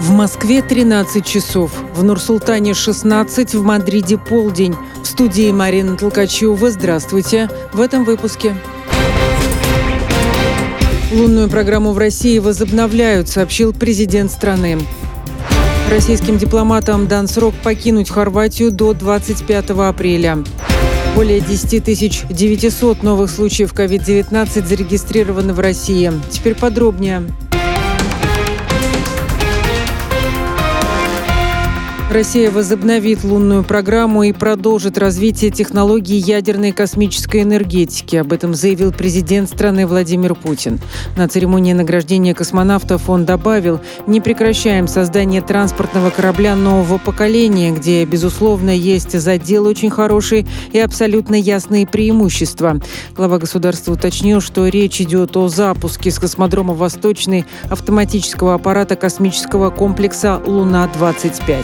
В Москве 13 часов, в Нур-Султане 16, в Мадриде полдень. В студии Марина Толкачева. Здравствуйте. В этом выпуске. Лунную программу в России возобновляют, сообщил президент страны. Российским дипломатам дан срок покинуть Хорватию до 25 апреля. Более 10 900 новых случаев COVID-19 зарегистрированы в России. Теперь подробнее. Россия возобновит лунную программу и продолжит развитие технологий ядерной космической энергетики. Об этом заявил президент страны Владимир Путин. На церемонии награждения космонавтов он добавил: «Не прекращаем создание транспортного корабля нового поколения, где, безусловно, есть задел очень хороший и абсолютно ясные преимущества». Глава государства уточнил, что речь идет о запуске с космодрома «Восточный» автоматического аппарата космического комплекса «Луна-25».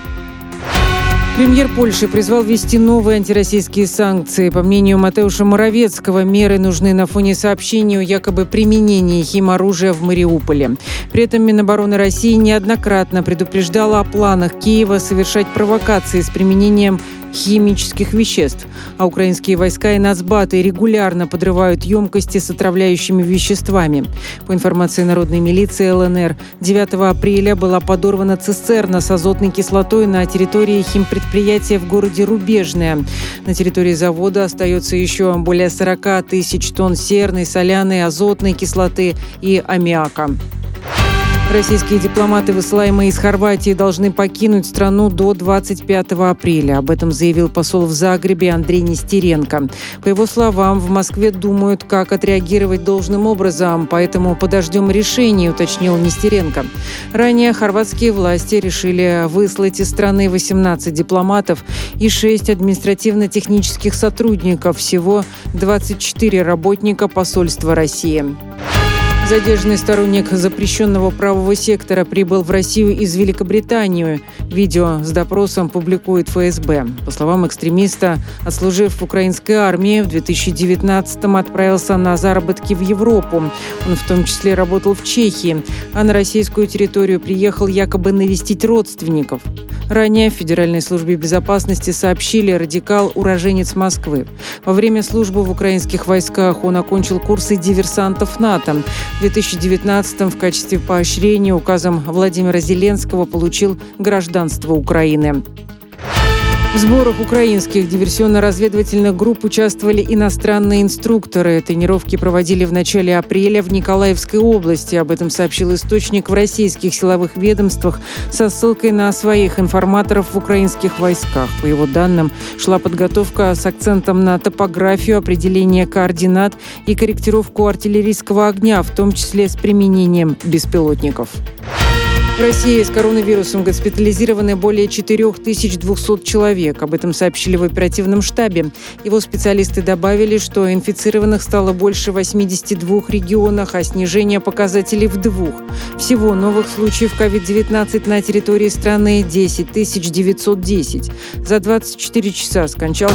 Премьер Польши призвал ввести новые антироссийские санкции. По мнению Матеуша Моровецкого, меры нужны на фоне сообщений о якобы применении химоружия в Мариуполе. При этом Минобороны России неоднократно предупреждала о планах Киева совершать провокации с применением химических веществ. А украинские войска и нацбаты регулярно подрывают емкости с отравляющими веществами. По информации народной милиции ЛНР, 9 апреля была подорвана цистерна с азотной кислотой на территории химпредприятия в городе Рубежное. На территории завода остается еще более 40 тысяч тонн серной, соляной, азотной кислоты и аммиака. Российские дипломаты, высылаемые из Хорватии, должны покинуть страну до 25 апреля. Об этом заявил посол в Загребе Андрей Нестеренко. По его словам, в Москве думают, как отреагировать должным образом, поэтому подождем решения, уточнил Нестеренко. Ранее хорватские власти решили выслать из страны 18 дипломатов и 6 административно-технических сотрудников. Всего 24 работника посольства России. Задержанный сторонник запрещенного правого сектора прибыл в Россию из Великобритании. Видео с допросом публикует ФСБ. По словам экстремиста, отслужив в украинской армии, в 2019-м отправился на заработки в Европу. Он в том числе работал в Чехии, а на российскую территорию приехал якобы навестить родственников. Ранее в Федеральной службе безопасности сообщили: радикал – уроженец Москвы. Во время службы в украинских войсках он окончил курсы диверсантов НАТО. В 2019-м в качестве поощрения указом Владимира Зеленского получил гражданство Украины. В сборах украинских диверсионно-разведывательных групп участвовали иностранные инструкторы. Тренировки проводили в начале апреля в Николаевской области. Об этом сообщил источник в российских силовых ведомствах со ссылкой на своих информаторов в украинских войсках. По его данным, шла подготовка с акцентом на топографию, определение координат и корректировку артиллерийского огня, в том числе с применением беспилотников. В России с коронавирусом госпитализированы более 4200 человек. Об этом сообщили в оперативном штабе. Его специалисты добавили, что инфицированных стало больше в 82 регионах, а снижение показателей в 2. Всего новых случаев COVID-19 на территории страны 10 910. За 24 часа скончался